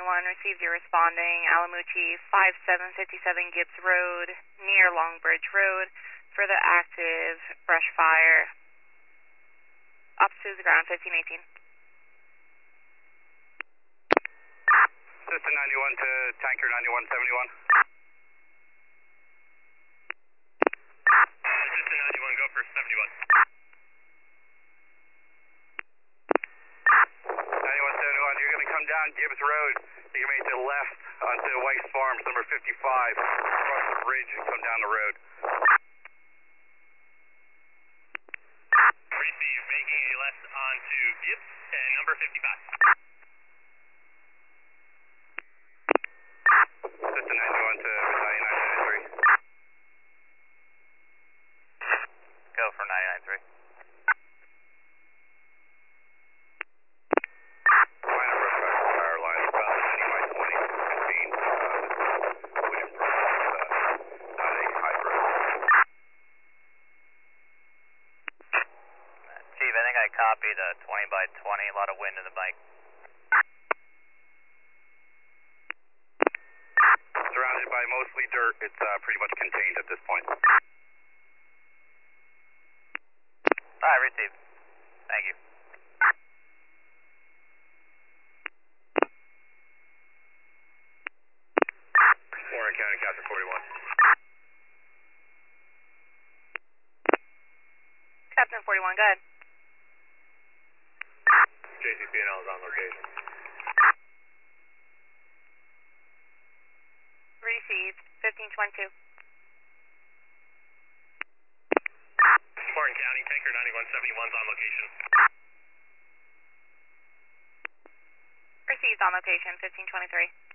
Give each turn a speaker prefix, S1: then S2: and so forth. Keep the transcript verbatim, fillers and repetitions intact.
S1: ninety-one, received your responding, Alamucci five seven five seven Gibbs Road, near Long Bridge Road, for the active brush fire. Opposite the ground, fifteen eighteen.
S2: System ninety-one to tanker ninety-one seventy-one.
S3: Uh, System ninety-one, go for seventy-one.
S2: ninety-one seventy-one, you're going to come down Gibbs Road. You can make the left onto Weiss Farms, number fifty-five. Cross the bridge and come down the road.
S3: Receive, making a left onto Gibbs and number fifty-five.
S2: System ninety-one to ninety-nine ninety-three.
S3: Go for ninety-nine three.
S2: Line of brush fire, power line, about ninety by twenty, fifteen, uh, William Brown, uh, not a high road.
S3: Chief, I think I copied a twenty by twenty, a lot of wind in the bike.
S2: Surrounded by mostly dirt, it's uh, pretty much contained at this point.
S3: Alright, received. Thank you.
S2: Warren County, Captain forty-one.
S1: Captain forty-one, go ahead.
S2: J C C N L is on location.
S1: Received, fifteen twenty-two.
S3: Warren County, tanker ninety-one seventy-one is on location.
S1: Received on location, fifteen twenty-three.